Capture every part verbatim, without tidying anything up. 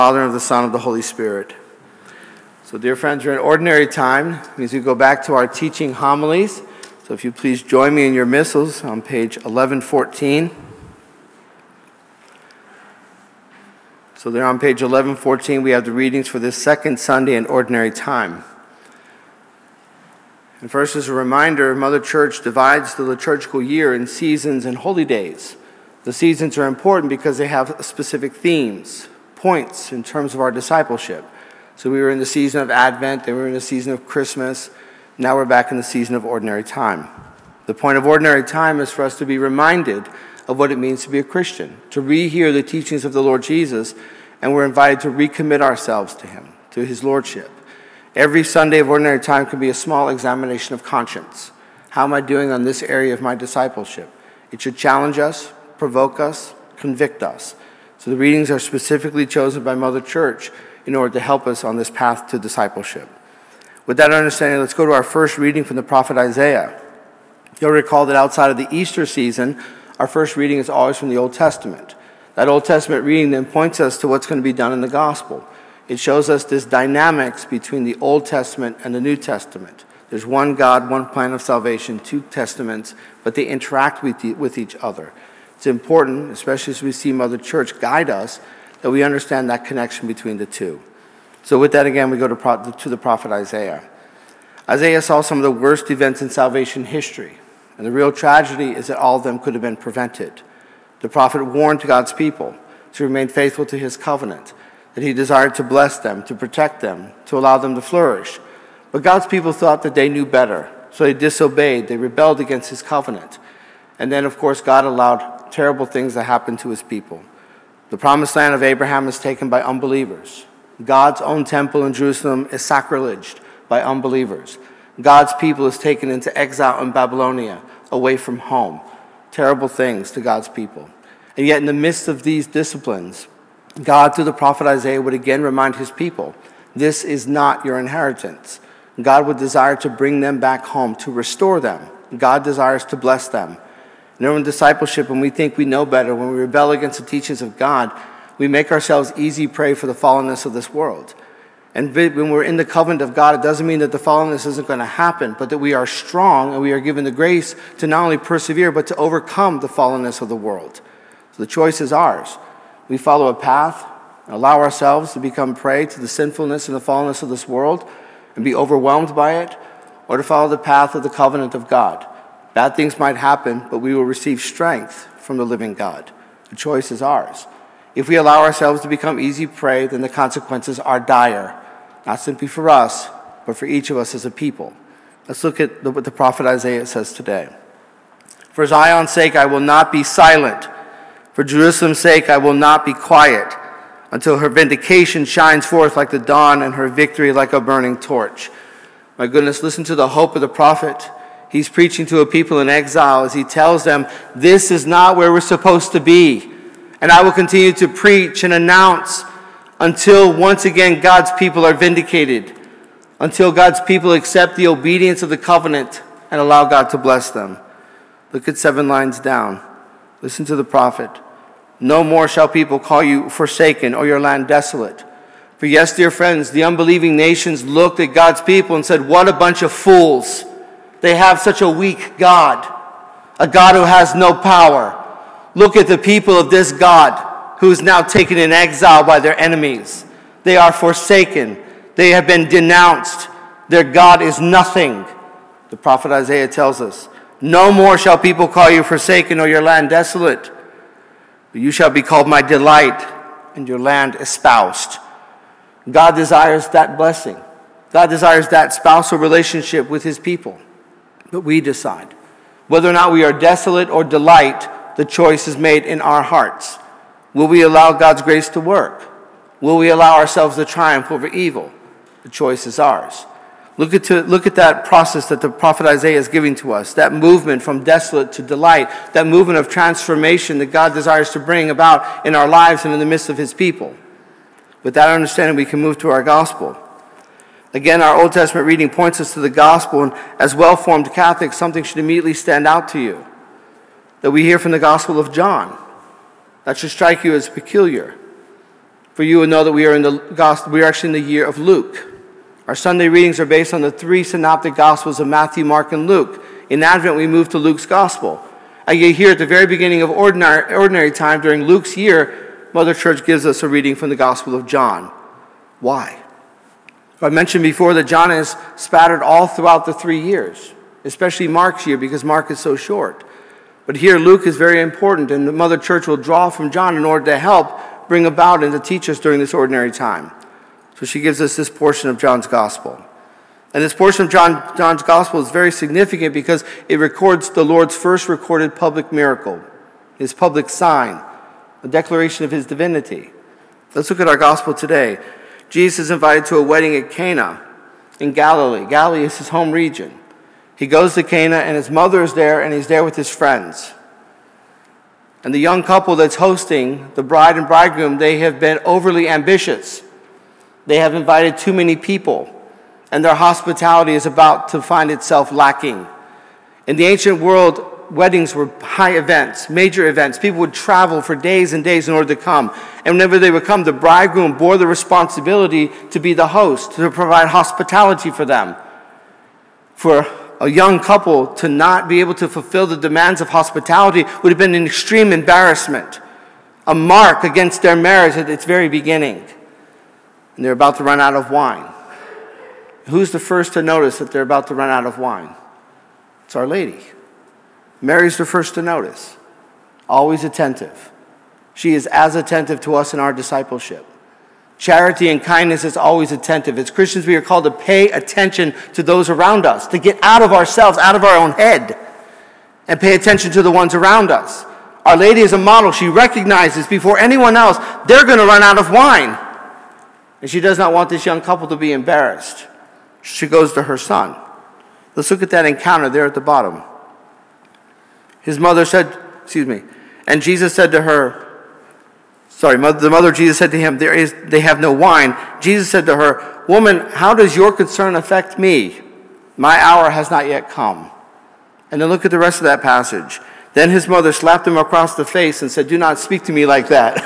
Father, and of the Son, and of the Holy Spirit. So, dear friends, we're in ordinary time. It means we go back to our teaching homilies. So if you please join me in your missals on page eleven fourteen. So there on page eleven fourteen, we have the readings for this second Sunday in ordinary time. And first, as a reminder, Mother Church divides the liturgical year in seasons and holy days. The seasons are important because they have specific themes, points in terms of our discipleship. So we were in the season of Advent, then we were in the season of Christmas, now we're back in the season of ordinary time. The point of ordinary time is for us to be reminded of what it means to be a Christian, to rehear the teachings of the Lord Jesus, and we're invited to recommit ourselves to Him, to His Lordship. Every Sunday of ordinary time can be a small examination of conscience. How am I doing on this area of my discipleship? It should challenge us, provoke us, convict us. So the readings are specifically chosen by Mother Church in order to help us on this path to discipleship. With that understanding, let's go to our first reading from the prophet Isaiah. You'll recall that outside of the Easter season, our first reading is always from the Old Testament. That Old Testament reading then points us to what's going to be done in the gospel. It shows us this dynamics between the Old Testament and the New Testament. There's one God, one plan of salvation, two testaments, but they interact with, the, with each other. It's important, especially as we see Mother Church guide us, that we understand that connection between the two. So with that, again, we go to, pro- to the prophet Isaiah. Isaiah saw some of the worst events in salvation history, and the real tragedy is that all of them could have been prevented. The prophet warned God's people to remain faithful to his covenant, that he desired to bless them, to protect them, to allow them to flourish. But God's people thought that they knew better, so they disobeyed, they rebelled against his covenant. And then, of course, God allowed terrible things that happened to his people. The promised land of Abraham is taken by unbelievers. God's own temple in Jerusalem is sacrileged by unbelievers. God's people is taken into exile in Babylonia, away from home. Terrible things to God's people. And yet in the midst of these disciplines, God, through the prophet Isaiah, would again remind his people, this is not your inheritance. God would desire to bring them back home, to restore them. God desires to bless them. You know, in discipleship, when we think we know better, when we rebel against the teachings of God, we make ourselves easy prey for the fallenness of this world. And when we're in the covenant of God, it doesn't mean that the fallenness isn't going to happen, but that we are strong and we are given the grace to not only persevere, but to overcome the fallenness of the world. So the choice is ours. We follow a path, and allow ourselves to become prey to the sinfulness and the fallenness of this world and be overwhelmed by it, or to follow the path of the covenant of God. Bad things might happen, but we will receive strength from the living God. The choice is ours. If we allow ourselves to become easy prey, then the consequences are dire, not simply for us, but for each of us as a people. Let's look at what the prophet Isaiah says today. For Zion's sake, I will not be silent. For Jerusalem's sake, I will not be quiet, until her vindication shines forth like the dawn and her victory like a burning torch. My goodness, listen to the hope of the prophet. He's preaching to a people in exile as he tells them, this is not where we're supposed to be. And I will continue to preach and announce until once again God's people are vindicated, until God's people accept the obedience of the covenant and allow God to bless them. Look at seven lines down. Listen to the prophet. No more shall people call you forsaken or your land desolate. For yes, dear friends, the unbelieving nations looked at God's people and said, what a bunch of fools. They have such a weak God, a God who has no power. Look at the people of this God who is now taken in exile by their enemies. They are forsaken. They have been denounced. Their God is nothing. The prophet Isaiah tells us, no more shall people call you forsaken or your land desolate. But you shall be called my delight and your land espoused. God desires that blessing. God desires that spousal relationship with his people. But we decide. Whether or not we are desolate or delight, the choice is made in our hearts. Will we allow God's grace to work? Will we allow ourselves to triumph over evil? The choice is ours. Look at, to, look at that process that the prophet Isaiah is giving to us, that movement from desolate to delight, that movement of transformation that God desires to bring about in our lives and in the midst of his people. With that understanding, we can move to our gospel. Again, our Old Testament reading points us to the gospel, and as well-formed Catholics, something should immediately stand out to you. That we hear from the Gospel of John. That should strike you as peculiar. For you will know that we are in the gospel, we are actually in the year of Luke. Our Sunday readings are based on the three synoptic gospels of Matthew, Mark, and Luke. In Advent, we move to Luke's gospel. And yet here at the very beginning of ordinary, ordinary time during Luke's year, Mother Church gives us a reading from the Gospel of John. Why? I mentioned before that John is spattered all throughout the three years, especially Mark's year because Mark is so short. But here Luke is very important, and the Mother Church will draw from John in order to help bring about and to teach us during this ordinary time. So she gives us this portion of John's Gospel. And this portion of John, John's Gospel is very significant because it records the Lord's first recorded public miracle, his public sign, a declaration of his divinity. Let's look at our Gospel today. Jesus is invited to a wedding at Cana in Galilee. Galilee is his home region. He goes to Cana, and his mother is there, and he's there with his friends. And the young couple that's hosting, the bride and bridegroom, they have been overly ambitious. They have invited too many people, and their hospitality is about to find itself lacking. In the ancient world, weddings were high events, major events. People would travel for days and days in order to come. And whenever they would come, the bridegroom bore the responsibility to be the host, to provide hospitality for them. For a young couple to not be able to fulfill the demands of hospitality would have been an extreme embarrassment, a mark against their marriage at its very beginning. And they're about to run out of wine. Who's the first to notice that they're about to run out of wine? It's Our Lady. Mary's the first to notice, always attentive. She is as attentive to us in our discipleship. Charity and kindness is always attentive. As Christians, we are called to pay attention to those around us, to get out of ourselves, out of our own head, and pay attention to the ones around us. Our Lady is a model. She recognizes before anyone else, they're going to run out of wine. And she does not want this young couple to be embarrassed. She goes to her son. Let's look at that encounter there at the bottom. His mother said, excuse me, and Jesus said to her, sorry, the mother of Jesus said to him, there is, they have no wine. Jesus said to her, woman, how does your concern affect me? My hour has not yet come. And then look at the rest of that passage. Then his mother slapped him across the face and said, do not speak to me like that.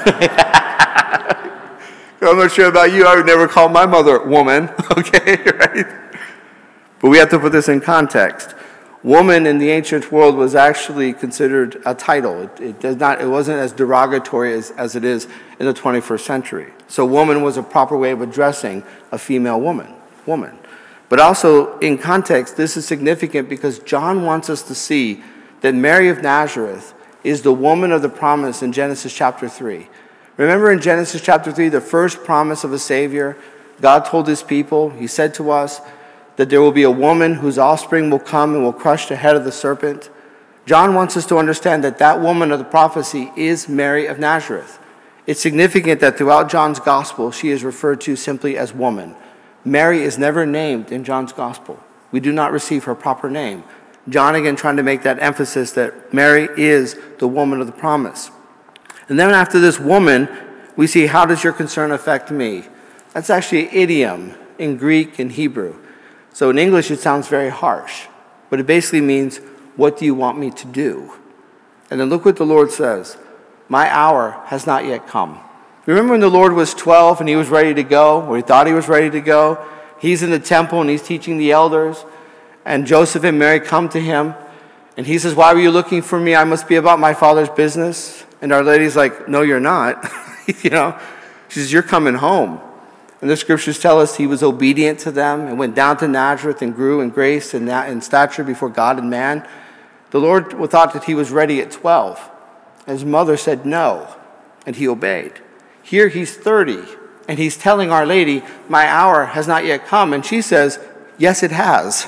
I'm not sure about you. I would never call my mother woman, okay, right? But we have to put this in context. Woman in the ancient world was actually considered a title. It, it, does not, it wasn't as derogatory as, as it is in the twenty-first century. So woman was a proper way of addressing a female woman, woman. But also in context, this is significant because John wants us to see that Mary of Nazareth is the woman of the promise in Genesis chapter three. Remember in Genesis chapter three, the first promise of a Savior? God told his people, he said to us, that there will be a woman whose offspring will come and will crush the head of the serpent. John wants us to understand that that woman of the prophecy is Mary of Nazareth. It's significant that throughout John's gospel, she is referred to simply as woman. Mary is never named in John's gospel. We do not receive her proper name. John again trying to make that emphasis that Mary is the woman of the promise. And then after this woman, we see, how does your concern affect me? That's actually an idiom in Greek and Hebrew. So in English, it sounds very harsh, but it basically means, what do you want me to do? And then look what the Lord says, my hour has not yet come. Remember when the Lord was twelve and he was ready to go, or he thought he was ready to go? He's in the temple and he's teaching the elders, and Joseph and Mary come to him, and he says, why were you looking for me? I must be about my Father's business. And Our Lady's like, no, you're not. you know, she says, you're coming home. And the scriptures tell us he was obedient to them and went down to Nazareth and grew in grace and in stature before God and man. The Lord thought that he was ready at twelve. His mother said no, and he obeyed. Here he's thirty, and he's telling Our Lady, my hour has not yet come. And she says, yes, it has.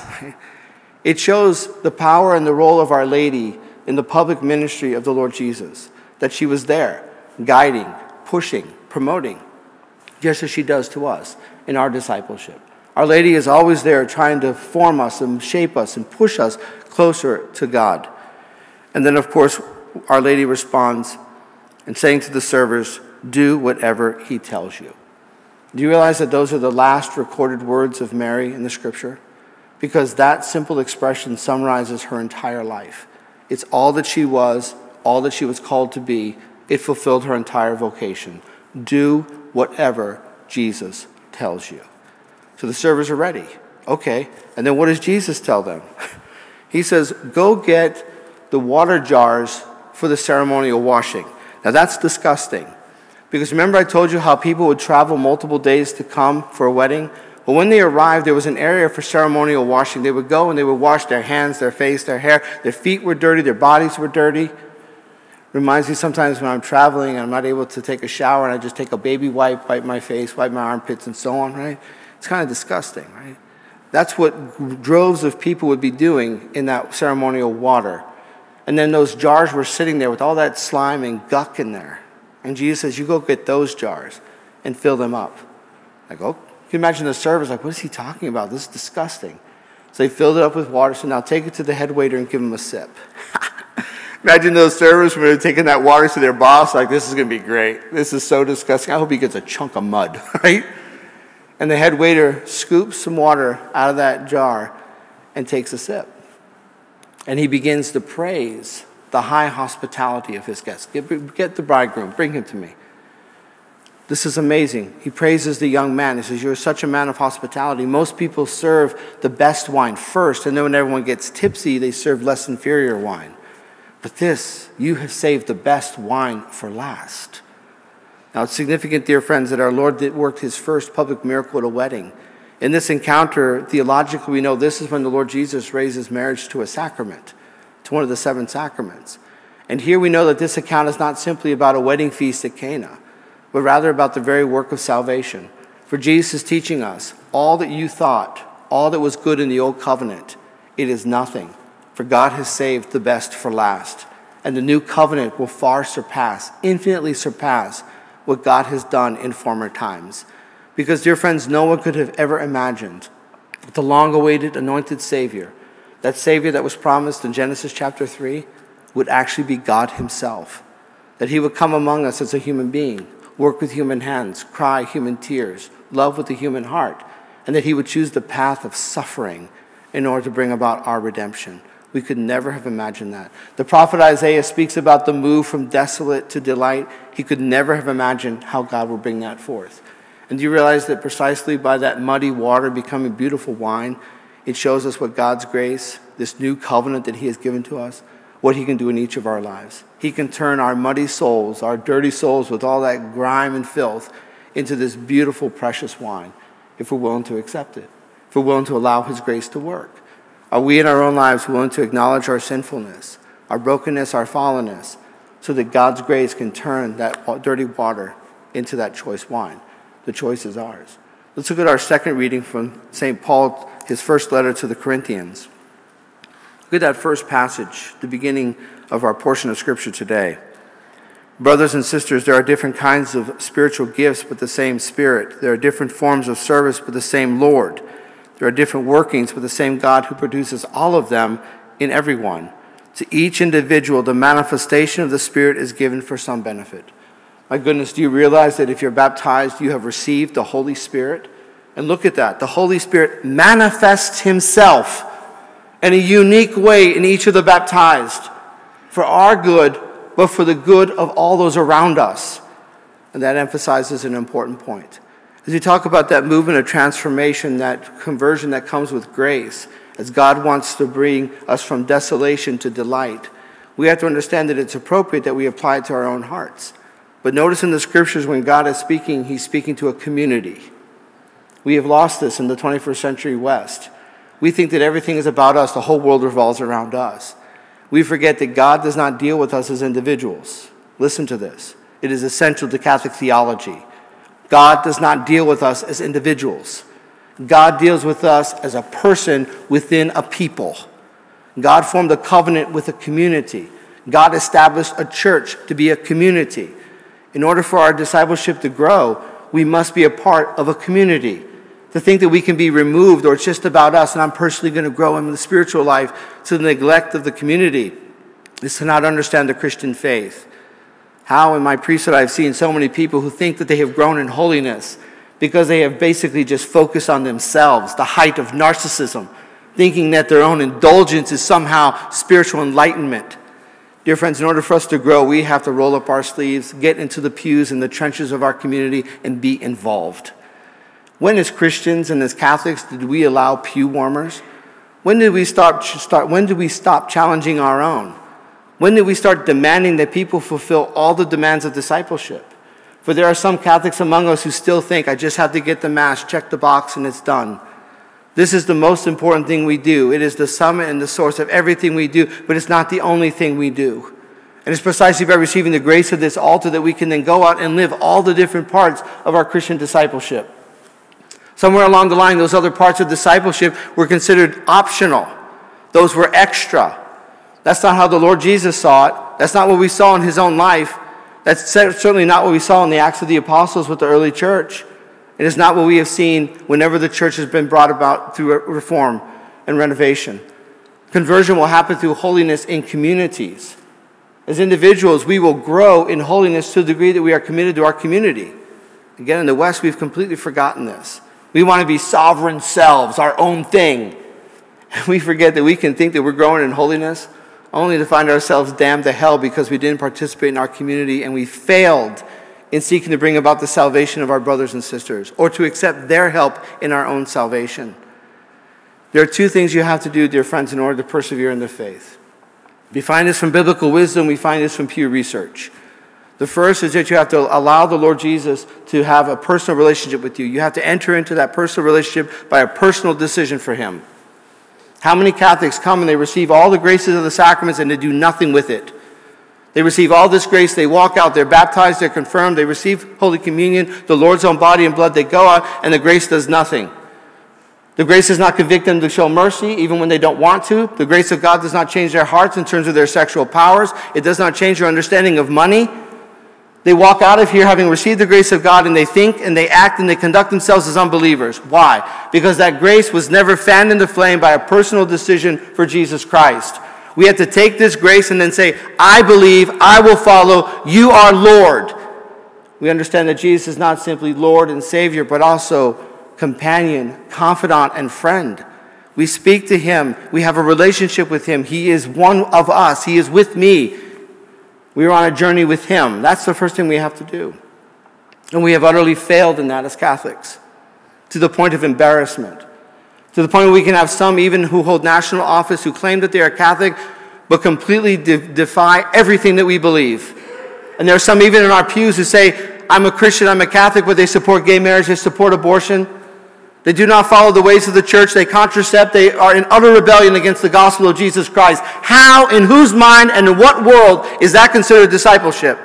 It shows the power and the role of Our Lady in the public ministry of the Lord Jesus, that she was there, guiding, pushing, promoting, just as she does to us in our discipleship. Our Lady is always there trying to form us and shape us and push us closer to God. And then, of course, Our Lady responds and saying to the servers, do whatever he tells you. Do you realize that those are the last recorded words of Mary in the scripture? Because that simple expression summarizes her entire life. It's all that she was, all that she was called to be. It fulfilled her entire vocation. Do whatever Jesus tells you. So the servers are ready. Okay. And then what does Jesus tell them? He says, go get the water jars for the ceremonial washing. Now that's disgusting. Because remember I told you how people would travel multiple days to come for a wedding? Well, when they arrived, there was an area for ceremonial washing. They would go and they would wash their hands, their face, their hair. Their feet were dirty. Their bodies were dirty. Reminds me sometimes when I'm traveling and I'm not able to take a shower and I just take a baby wipe, wipe my face, wipe my armpits and so on, right? It's kind of disgusting, right? That's what droves of people would be doing in that ceremonial water. And then those jars were sitting there with all that slime and guck in there. And Jesus says, you go get those jars and fill them up. I go, you can imagine the servers like, what is he talking about? This is disgusting. So they filled it up with water. So now take it to the head waiter and give him a sip. Imagine those servers when they're taking that water to their boss, like, this is going to be great. This is so disgusting. I hope he gets a chunk of mud, right? And the head waiter scoops some water out of that jar and takes a sip. And he begins to praise the high hospitality of his guests. Get, get the bridegroom, bring him to me. This is amazing. He praises the young man. He says, you're such a man of hospitality. Most people serve the best wine first, and then when everyone gets tipsy, they serve less inferior wine. But this, you have saved the best wine for last. Now, it's significant, dear friends, that our Lord did work his first public miracle at a wedding. In this encounter, theologically, we know this is when the Lord Jesus raises marriage to a sacrament, to one of the seven sacraments. And here we know that this account is not simply about a wedding feast at Cana, but rather about the very work of salvation. For Jesus is teaching us, all that you thought, all that was good in the old covenant, it is nothing. For God has saved the best for last. And the new covenant will far surpass, infinitely surpass, what God has done in former times. Because, dear friends, no one could have ever imagined that the long-awaited anointed Savior, that Savior that was promised in Genesis chapter three, would actually be God himself. That he would come among us as a human being, work with human hands, cry human tears, love with a human heart, and that he would choose the path of suffering in order to bring about our redemption. We could never have imagined that. The prophet Isaiah speaks about the move from desolate to delight. He could never have imagined how God would bring that forth. And do you realize that precisely by that muddy water becoming beautiful wine, it shows us what God's grace, this new covenant that he has given to us, what he can do in each of our lives. He can turn our muddy souls, our dirty souls with all that grime and filth, into this beautiful, precious wine, if we're willing to accept it, if we're willing to allow his grace to work. Are we in our own lives willing to acknowledge our sinfulness, our brokenness, our fallenness, so that God's grace can turn that dirty water into that choice wine? The choice is ours. Let's look at our second reading from Saint Paul, his first letter to the Corinthians. Look at that first passage, the beginning of our portion of Scripture today. Brothers and sisters, there are different kinds of spiritual gifts, but the same Spirit. There are different forms of service, but the same Lord. There are different workings, but the same God who produces all of them in everyone. To each individual, the manifestation of the Spirit is given for some benefit. My goodness, do you realize that if you're baptized, you have received the Holy Spirit? And look at that. The Holy Spirit manifests himself in a unique way in each of the baptized for our good, but for the good of all those around us. And that emphasizes an important point. As we talk about that movement of transformation, that conversion that comes with grace, as God wants to bring us from desolation to delight, we have to understand that it's appropriate that we apply it to our own hearts. But notice in the scriptures when God is speaking, he's speaking to a community. We have lost this in the twenty-first century West. We think that everything is about us, the whole world revolves around us. We forget that God does not deal with us as individuals. Listen to this. It is essential to Catholic theology. God does not deal with us as individuals. God deals with us as a person within a people. God formed a covenant with a community. God established a church to be a community. In order for our discipleship to grow, we must be a part of a community. To think that we can be removed or it's just about us and I'm personally going to grow in the spiritual life to the neglect of the community is to not understand the Christian faith. How in my priesthood I've seen so many people who think that they have grown in holiness because they have basically just focused on themselves, the height of narcissism, thinking that their own indulgence is somehow spiritual enlightenment. Dear friends, in order for us to grow, we have to roll up our sleeves, get into the pews and the trenches of our community, and be involved. When as Christians and as Catholics did we allow pew warmers? When did we start, start, when did we stop challenging our own? When did we start demanding that people fulfill all the demands of discipleship? For there are some Catholics among us who still think, I just have to get the Mass, check the box, and it's done. This is the most important thing we do. It is the summit and the source of everything we do, but it's not the only thing we do. And it's precisely by receiving the grace of this altar that we can then go out and live all the different parts of our Christian discipleship. Somewhere along the line, those other parts of discipleship were considered optional. Those were extra. That's not how the Lord Jesus saw it. That's not what we saw in his own life. That's certainly not what we saw in the Acts of the Apostles with the early church. It is not what we have seen whenever the church has been brought about through reform and renovation. Conversion will happen through holiness in communities. As individuals, we will grow in holiness to the degree that we are committed to our community. Again, in the West, we've completely forgotten this. We want to be sovereign selves, our own thing. And we forget that we can think that we're growing in holiness only to find ourselves damned to hell because we didn't participate in our community and we failed in seeking to bring about the salvation of our brothers and sisters or to accept their help in our own salvation. There are two things you have to do, dear friends, in order to persevere in the faith. We find this from biblical wisdom. We find this from Pew Research. The first is that you have to allow the Lord Jesus to have a personal relationship with you. You have to enter into that personal relationship by a personal decision for him. How many Catholics come and they receive all the graces of the sacraments and they do nothing with it? They receive all this grace, they walk out, they're baptized, they're confirmed, they receive Holy Communion, the Lord's own body and blood, they go out, and the grace does nothing. The grace does not convict them to show mercy, even when they don't want to. The grace of God does not change their hearts in terms of their sexual powers. It does not change their understanding of money. They walk out of here having received the grace of God, and they think and they act and they conduct themselves as unbelievers. Why? Because that grace was never fanned into flame by a personal decision for Jesus Christ. We have to take this grace and then say, I believe, I will follow, you are Lord. We understand that Jesus is not simply Lord and Savior, but also companion, confidant, and friend. We speak to him. We have a relationship with him. He is one of us. He is with me. We are on a journey with him. That's the first thing we have to do. And we have utterly failed in that as Catholics, to the point of embarrassment. To the point where we can have some even who hold national office who claim that they are Catholic, but completely de- defy everything that we believe. And there are some even in our pews who say, I'm a Christian, I'm a Catholic, but they support gay marriage, they support abortion. They do not follow the ways of the church, they contracept, they are in utter rebellion against the gospel of Jesus Christ. How, in whose mind, and in what world is that considered discipleship?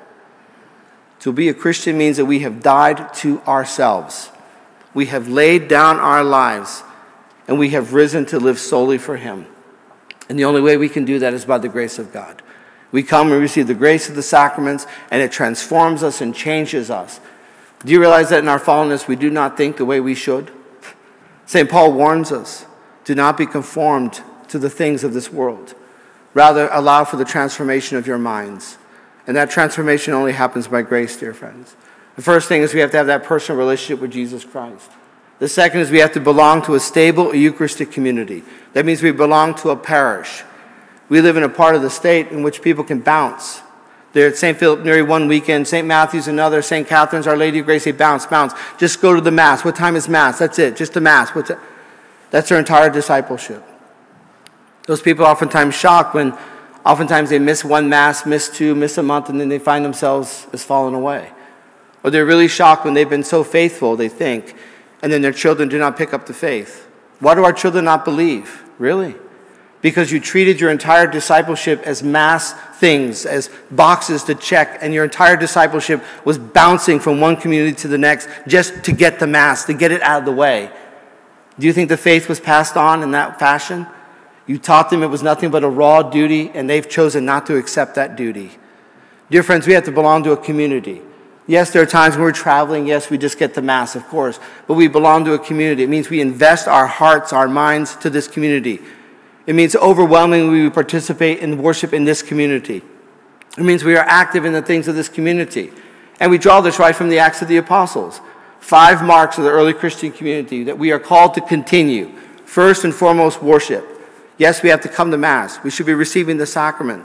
To be a Christian means that we have died to ourselves. We have laid down our lives, and we have risen to live solely for him. And the only way we can do that is by the grace of God. We come and receive the grace of the sacraments, and it transforms us and changes us. Do you realize that in our fallenness, we do not think the way we should? Saint Paul warns us, do not be conformed to the things of this world. Rather, allow for the transformation of your minds. And that transformation only happens by grace, dear friends. The first thing is we have to have that personal relationship with Jesus Christ. The second is we have to belong to a stable Eucharistic community. That means we belong to a parish. We live in a part of the state in which people can bounce. They're at Saint Philip Neri one weekend, Saint Matthew's another, Saint Catherine's, Our Lady of Grace, they bounce, bounce. Just go to the Mass. What time is Mass? That's it, just the Mass. What's it? That's their entire discipleship. Those people are oftentimes shocked when oftentimes they miss one Mass, miss two, miss a month, and then they find themselves as fallen away. Or they're really shocked when they've been so faithful, they think, and then their children do not pick up the faith. Why do our children not believe? Really? Because you treated your entire discipleship as mass things, as boxes to check, and your entire discipleship was bouncing from one community to the next just to get the Mass, to get it out of the way. Do you think the faith was passed on in that fashion? You taught them it was nothing but a raw duty, and they've chosen not to accept that duty. Dear friends, we have to belong to a community. Yes, there are times when we're traveling. Yes, we just get the Mass, of course. But we belong to a community. It means we invest our hearts, our minds to this community. It means overwhelmingly we participate in worship in this community. It means we are active in the things of this community. And we draw this right from the Acts of the Apostles. Five marks of the early Christian community that we are called to continue. First and foremost, worship. Yes, we have to come to Mass. We should be receiving the sacraments.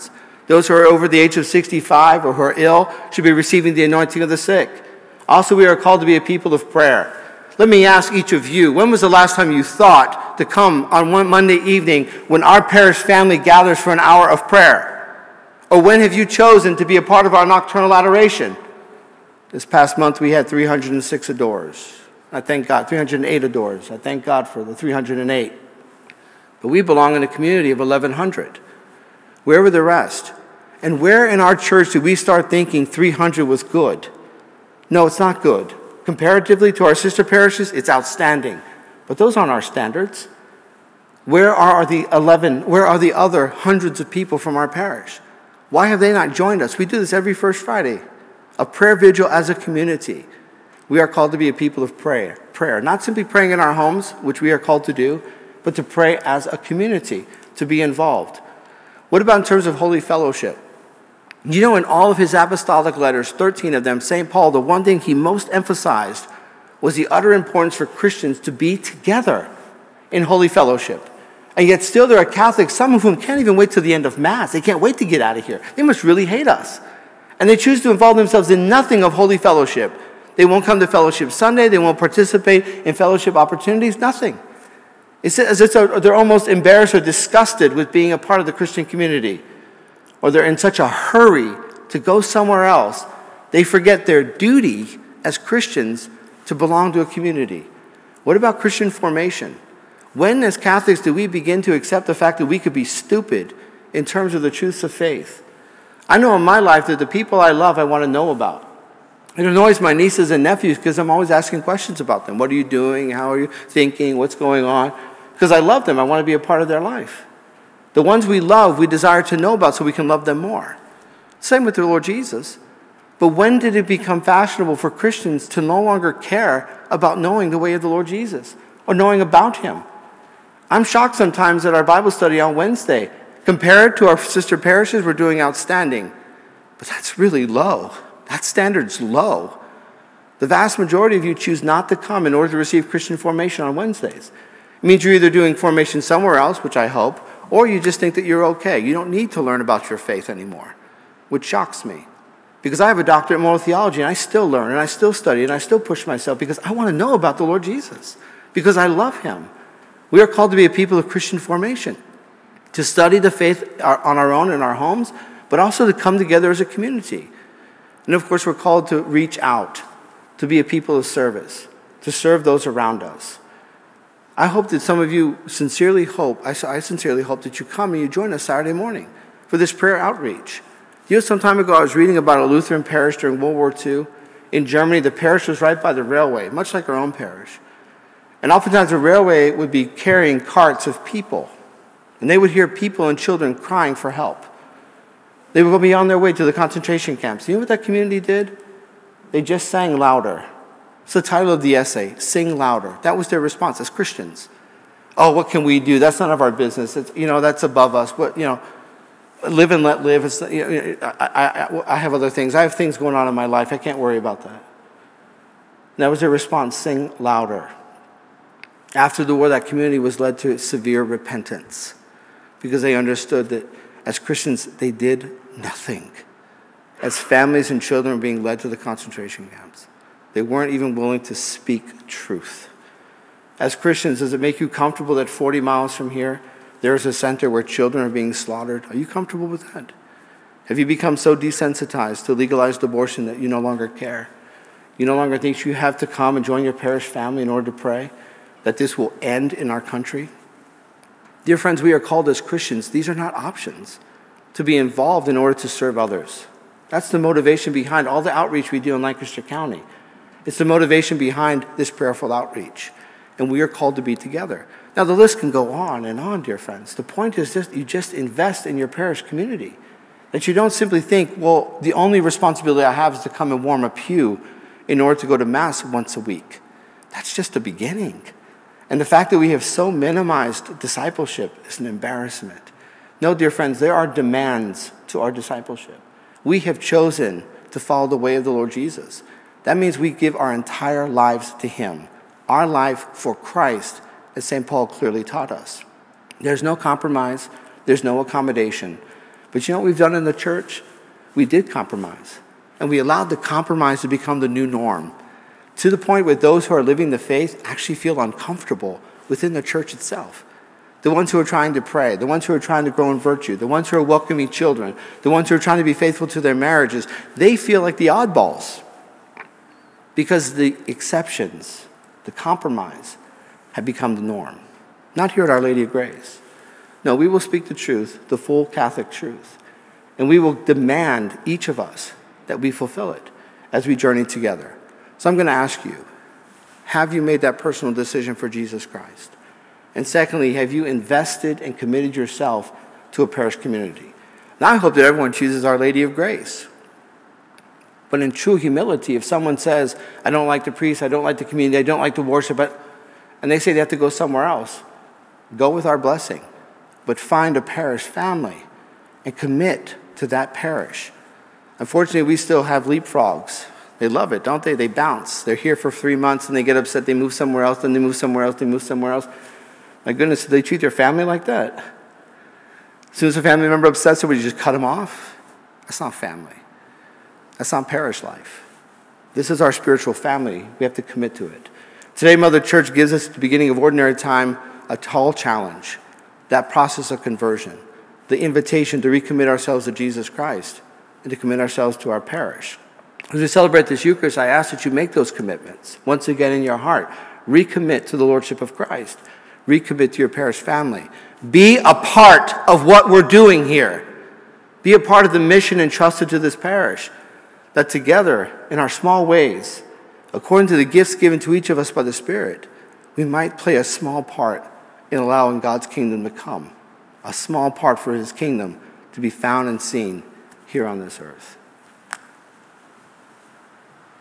Those who are over the age of sixty-five or who are ill should be receiving the anointing of the sick. Also, we are called to be a people of prayer. Let me ask each of you, when was the last time you thought to come on one Monday evening when our parish family gathers for an hour of prayer? Or when have you chosen to be a part of our nocturnal adoration? This past month we had three hundred six adorers. I thank God, three hundred eight adorers. I thank God for the three hundred eight. But we belong in a community of eleven hundred. Where were the rest? And where in our church did we start thinking three hundred was good? No, it's not good. Comparatively to our sister parishes, it's outstanding. But those aren't our standards. Where are the eleven, where are the other hundreds of people from our parish? Why have they not joined us? We do this every first Friday, a prayer vigil as a community. We are called to be a people of prayer, prayer, not simply praying in our homes, which we are called to do, but to pray as a community, to be involved. What about in terms of holy fellowship? You know, in all of his apostolic letters, thirteen of them, Saint Paul, the one thing he most emphasized was the utter importance for Christians to be together in holy fellowship. And yet still there are Catholics, some of whom can't even wait till the end of Mass. They can't wait to get out of here. They must really hate us. And they choose to involve themselves in nothing of holy fellowship. They won't come to fellowship Sunday. They won't participate in fellowship opportunities. Nothing. It's as if they're almost embarrassed or disgusted with being a part of the Christian community. Or they're in such a hurry to go somewhere else, they forget their duty as Christians to belong to a community. What about Christian formation? When, as Catholics, do we begin to accept the fact that we could be stupid in terms of the truths of faith? I know in my life that the people I love, I want to know about. It annoys my nieces and nephews because I'm always asking questions about them. What are you doing? How are you thinking? What's going on? Because I love them. I want to be a part of their life. The ones we love, we desire to know about so we can love them more. Same with the Lord Jesus. But when did it become fashionable for Christians to no longer care about knowing the way of the Lord Jesus or knowing about him? I'm shocked sometimes at our Bible study on Wednesday. Compared to our sister parishes, we're doing outstanding. But that's really low. That standard's low. The vast majority of you choose not to come in order to receive Christian formation on Wednesdays. It means you're either doing formation somewhere else, which I hope, or you just think that you're okay. You don't need to learn about your faith anymore, which shocks me. Because I have a doctorate in moral theology, and I still learn, and I still study, and I still push myself because I want to know about the Lord Jesus, because I love him. We are called to be a people of Christian formation, to study the faith on our own in our homes, but also to come together as a community. And of course, we're called to reach out, to be a people of service, to serve those around us. I hope that some of you sincerely hope, I sincerely hope that you come and you join us Saturday morning for this prayer outreach. You know, some time ago I was reading about a Lutheran parish during World War Two. In Germany, the parish was right by the railway, much like our own parish. And oftentimes the railway would be carrying carts of people. And they would hear people and children crying for help. They would be on their way to the concentration camps. You know what that community did? They just sang louder. It's the title of the essay, Sing Louder. That was their response as Christians. Oh, what can we do? That's none of our business. It's, you know, that's above us. What, you know, live and let live. It's, you know, I, I, I have other things. I have things going on in my life. I can't worry about that. And that was their response, sing louder. After the war, that community was led to severe repentance because they understood that as Christians, they did nothing. As families and children were being led to the concentration camps, they weren't even willing to speak truth. As Christians, does it make you comfortable that forty miles from here, there is a center where children are being slaughtered? Are you comfortable with that? Have you become so desensitized to legalized abortion that you no longer care? You no longer think you have to come and join your parish family in order to pray? That this will end in our country? Dear friends, we are called as Christians. These are not options. To be involved in order to serve others. That's the motivation behind all the outreach we do in Lancaster County. It's the motivation behind this prayerful outreach. And we are called to be together. Now, the list can go on and on, dear friends. The point is just you just invest in your parish community. That you don't simply think, well, the only responsibility I have is to come and warm a pew in order to go to Mass once a week. That's just the beginning. And the fact that we have so minimized discipleship is an embarrassment. No, dear friends, there are demands to our discipleship. We have chosen to follow the way of the Lord Jesus. That means we give our entire lives to him. Our life for Christ, as Saint Paul clearly taught us. There's no compromise. There's no accommodation. But you know what we've done in the church? We did compromise. And we allowed the compromise to become the new norm, to the point where those who are living the faith actually feel uncomfortable within the church itself. The ones who are trying to pray, the ones who are trying to grow in virtue, the ones who are welcoming children, the ones who are trying to be faithful to their marriages, they feel like the oddballs because the exceptions, the compromise, have become the norm. Not here at Our Lady of Grace. No, we will speak the truth, the full Catholic truth, and we will demand, each of us, that we fulfill it as we journey together. So I'm going to ask you, have you made that personal decision for Jesus Christ? And secondly, have you invested and committed yourself to a parish community? Now I hope that everyone chooses Our Lady of Grace. But in true humility, if someone says, I don't like the priest, I don't like the community, I don't like the worship, but, and they say they have to go somewhere else, go with our blessing. But find a parish family and commit to that parish. Unfortunately, we still have leapfrogs. They love it, don't they? They bounce. They're here for three months and they get upset. They move somewhere else, then they move somewhere else, they move somewhere else. My goodness, do they treat their family like that? As soon as a family member upsets them, would you just cut them off? That's not family. That's not parish life. This is our spiritual family. We have to commit to it. Today, Mother Church gives us at the beginning of ordinary time a tall challenge, that process of conversion, the invitation to recommit ourselves to Jesus Christ and to commit ourselves to our parish. As we celebrate this Eucharist, I ask that you make those commitments once again in your heart. Recommit to the Lordship of Christ. Recommit to your parish family. Be a part of what we're doing here. Be a part of the mission entrusted to this parish, that together, in our small ways, according to the gifts given to each of us by the Spirit, we might play a small part in allowing God's kingdom to come, a small part for his kingdom to be found and seen here on this earth.